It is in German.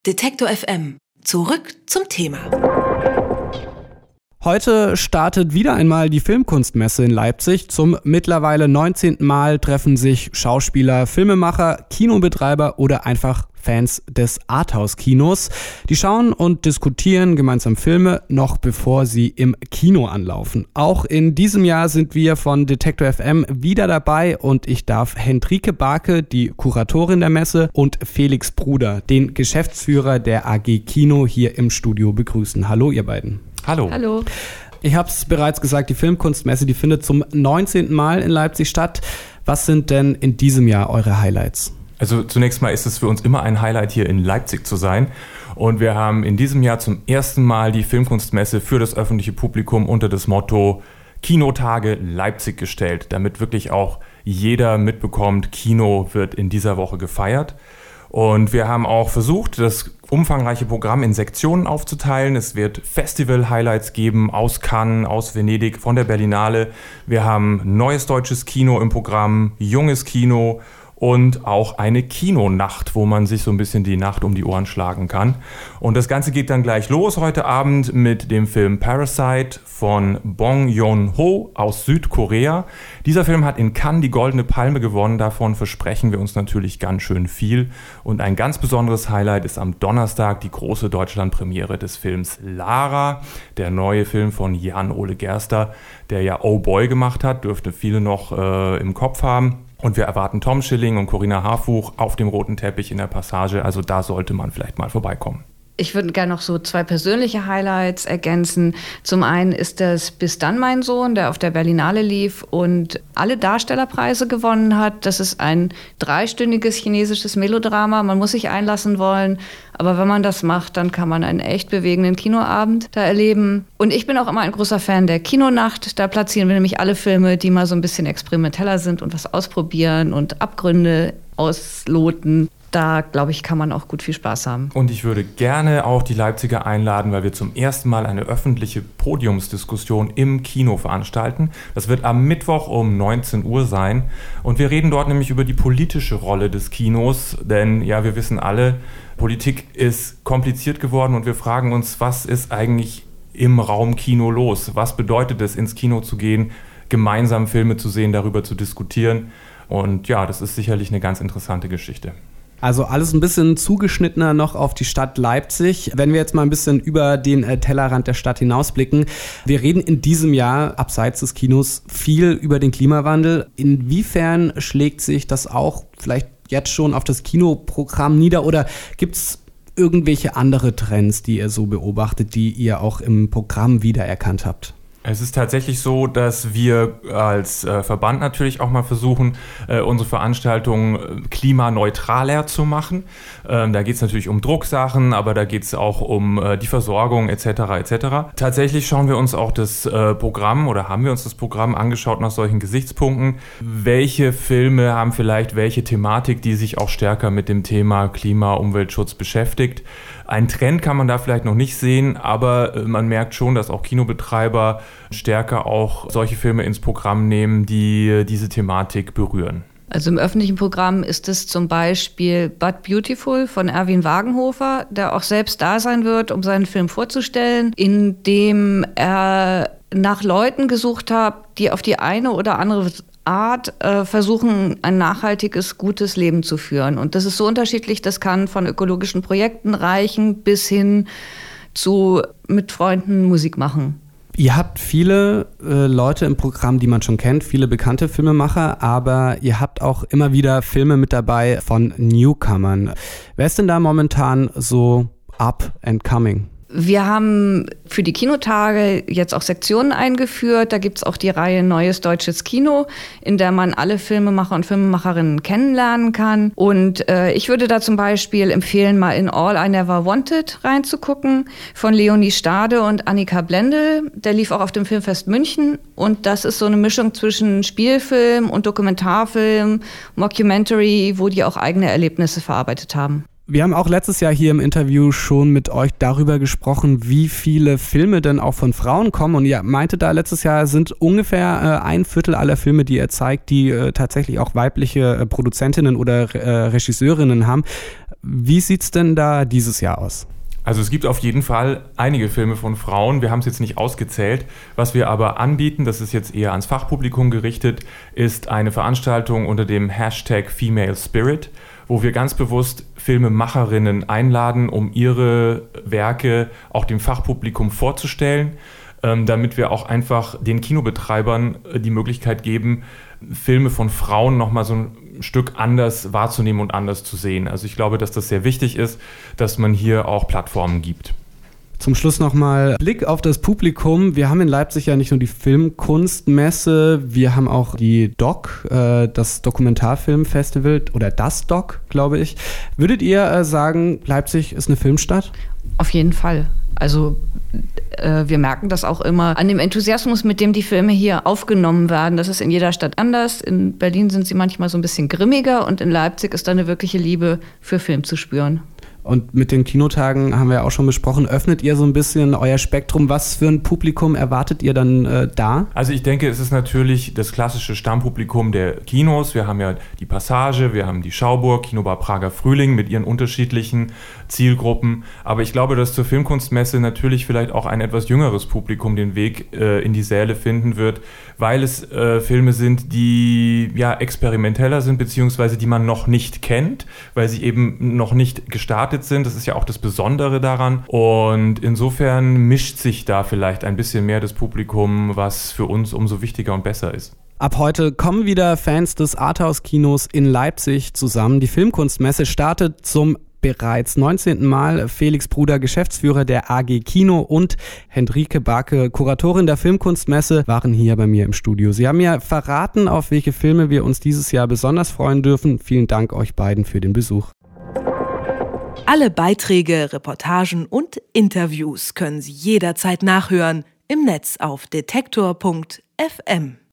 Detektor FM. Zurück zum Thema. Heute startet wieder einmal die Filmkunstmesse in Leipzig. Zum mittlerweile 19. Mal treffen sich Schauspieler, Filmemacher, Kinobetreiber oder einfach Fans des Arthouse-Kinos. Die schauen und diskutieren gemeinsam Filme, noch bevor sie im Kino anlaufen. Auch in diesem Jahr sind wir von Detektor FM wieder dabei und ich darf Hendrike Barke, die Kuratorin der Messe, und Felix Bruder, den Geschäftsführer der AG Kino, hier im Studio begrüßen. Hallo ihr beiden. Hallo. Hallo. Ich habe es bereits gesagt, die Filmkunstmesse, die findet zum 19. Mal in Leipzig statt. Was sind denn in diesem Jahr eure Highlights? Also zunächst mal ist es für uns immer ein Highlight, hier in Leipzig zu sein. Und wir haben in diesem Jahr zum ersten Mal die Filmkunstmesse für das öffentliche Publikum unter das Motto Kinotage Leipzig gestellt, damit wirklich auch jeder mitbekommt, Kino wird in dieser Woche gefeiert. Und wir haben auch versucht, das umfangreiche Programm in Sektionen aufzuteilen. Es wird Festival-Highlights geben aus Cannes, aus Venedig, von der Berlinale. Wir haben neues deutsches Kino im Programm, junges Kino und auch eine Kinonacht, wo man sich so ein bisschen die Nacht um die Ohren schlagen kann. Und das Ganze geht dann gleich los heute Abend mit dem Film Parasite von Bong Joon-ho aus Südkorea. Dieser Film hat in Cannes die Goldene Palme gewonnen. Davon versprechen wir uns natürlich ganz schön viel. Und ein ganz besonderes Highlight ist am Donnerstag die große Deutschlandpremiere des Films Lara, der neue Film von Jan-Ole Gerster, der ja Oh Boy gemacht hat, dürfte viele noch im Kopf haben. Und wir erwarten Tom Schilling und Corinna Harfuch auf dem roten Teppich in der Passage. Also da sollte man vielleicht mal vorbeikommen. Ich würde gerne noch so 2 persönliche Highlights ergänzen. Zum einen ist das Bis dann, mein Sohn, der auf der Berlinale lief und alle Darstellerpreise gewonnen hat. Das ist ein 3-stündiges chinesisches Melodrama. Man muss sich einlassen wollen. Aber wenn man das macht, dann kann man einen echt bewegenden Kinoabend da erleben. Und ich bin auch immer ein großer Fan der Kinonacht. Da platzieren wir nämlich alle Filme, die mal so ein bisschen experimenteller sind und was ausprobieren und Abgründe ausloten. Da, glaube ich, kann man auch gut viel Spaß haben. Und ich würde gerne auch die Leipziger einladen, weil wir zum ersten Mal eine öffentliche Podiumsdiskussion im Kino veranstalten. Das wird am Mittwoch um 19 Uhr sein. Und wir reden dort nämlich über die politische Rolle des Kinos. Denn ja, wir wissen alle, Politik ist kompliziert geworden und wir fragen uns, was ist eigentlich im Raum Kino los? Was bedeutet es, ins Kino zu gehen, gemeinsam Filme zu sehen, darüber zu diskutieren? Und ja, das ist sicherlich eine ganz interessante Geschichte. Also alles ein bisschen zugeschnittener noch auf die Stadt Leipzig. Wenn wir jetzt mal ein bisschen über den Tellerrand der Stadt hinausblicken. Wir reden in diesem Jahr, abseits des Kinos, viel über den Klimawandel. Inwiefern schlägt sich das auch vielleicht jetzt schon auf das Kinoprogramm nieder? Oder gibt es irgendwelche andere Trends, die ihr so beobachtet, die ihr auch im Programm wiedererkannt habt? Es ist tatsächlich so, dass wir als Verband natürlich auch mal versuchen, unsere Veranstaltungen klimaneutraler zu machen. Da geht es natürlich um Drucksachen, aber da geht es auch um die Versorgung etc. etc. Tatsächlich schauen wir uns auch das Programm oder haben wir uns das Programm angeschaut nach solchen Gesichtspunkten. Welche Filme haben vielleicht welche Thematik, die sich auch stärker mit dem Thema Klima, Umweltschutz beschäftigt? Ein Trend kann man da vielleicht noch nicht sehen, aber man merkt schon, dass auch Kinobetreiber stärker auch solche Filme ins Programm nehmen, die diese Thematik berühren. Also im öffentlichen Programm ist es zum Beispiel But Beautiful von Erwin Wagenhofer, der auch selbst da sein wird, um seinen Film vorzustellen, in dem er nach Leuten gesucht hat, die auf die eine oder andere Art versuchen, ein nachhaltiges, gutes Leben zu führen. Und das ist so unterschiedlich, das kann von ökologischen Projekten reichen bis hin zu mit Freunden Musik machen. Ihr habt viele Leute im Programm, die man schon kennt, viele bekannte Filmemacher, aber ihr habt auch immer wieder Filme mit dabei von Newcomern. Wer ist denn da momentan so up and coming? Wir haben für die Kinotage jetzt auch Sektionen eingeführt. Da gibt's auch die Reihe Neues deutsches Kino, in der man alle Filmemacher und Filmemacherinnen kennenlernen kann. Und ich würde da zum Beispiel empfehlen, mal in All I Never Wanted reinzugucken von Leonie Stade und Annika Blendl. Der lief auch auf dem Filmfest München. Und das ist so eine Mischung zwischen Spielfilm und Dokumentarfilm, Mockumentary, wo die auch eigene Erlebnisse verarbeitet haben. Wir haben auch letztes Jahr hier im Interview schon mit euch darüber gesprochen, wie viele Filme denn auch von Frauen kommen. Und ihr meintet da, letztes Jahr sind ungefähr 1/4 aller Filme, die ihr zeigt, die tatsächlich auch weibliche Produzentinnen oder Regisseurinnen haben. Wie sieht's denn da dieses Jahr aus? Also es gibt auf jeden Fall einige Filme von Frauen. Wir haben es jetzt nicht ausgezählt. Was wir aber anbieten, das ist jetzt eher ans Fachpublikum gerichtet, ist eine Veranstaltung unter dem Hashtag Female Spirit, wo wir ganz bewusst Filmemacherinnen einladen, um ihre Werke auch dem Fachpublikum vorzustellen, damit wir auch einfach den Kinobetreibern die Möglichkeit geben, Filme von Frauen nochmal so ein Stück anders wahrzunehmen und anders zu sehen. Also ich glaube, dass das sehr wichtig ist, dass man hier auch Plattformen gibt. Zum Schluss nochmal Blick auf das Publikum. Wir haben in Leipzig ja nicht nur die Filmkunstmesse, wir haben auch die DOC, das Dokumentarfilmfestival oder das DOC, glaube ich. Würdet ihr sagen, Leipzig ist eine Filmstadt? Auf jeden Fall. Also wir merken das auch immer an dem Enthusiasmus, mit dem die Filme hier aufgenommen werden. Das ist in jeder Stadt anders. In Berlin sind sie manchmal so ein bisschen grimmiger und in Leipzig ist da eine wirkliche Liebe für Film zu spüren. Und mit den Kinotagen haben wir ja auch schon besprochen, öffnet ihr so ein bisschen euer Spektrum? Was für ein Publikum erwartet ihr dann da? Also ich denke, es ist natürlich das klassische Stammpublikum der Kinos. Wir haben ja die Passage, wir haben die Schauburg, Kinobar Prager Frühling mit ihren unterschiedlichen Zielgruppen. Aber ich glaube, dass zur Filmkunstmesse natürlich vielleicht auch ein etwas jüngeres Publikum den Weg in die Säle finden wird, weil es Filme sind, die ja experimenteller sind, beziehungsweise die man noch nicht kennt, weil sie eben noch nicht gestartet sind. Das ist ja auch das Besondere daran. Und insofern mischt sich da vielleicht ein bisschen mehr das Publikum, was für uns umso wichtiger und besser ist. Ab heute kommen wieder Fans des Arthouse-Kinos in Leipzig zusammen. Die Filmkunstmesse startet zum bereits 19. Mal. Felix Bruder, Geschäftsführer der AG Kino, und Hendrike Barke, Kuratorin der Filmkunstmesse, waren hier bei mir im Studio. Sie haben mir verraten, auf welche Filme wir uns dieses Jahr besonders freuen dürfen. Vielen Dank euch beiden für den Besuch. Alle Beiträge, Reportagen und Interviews können Sie jederzeit nachhören im Netz auf detektor.fm.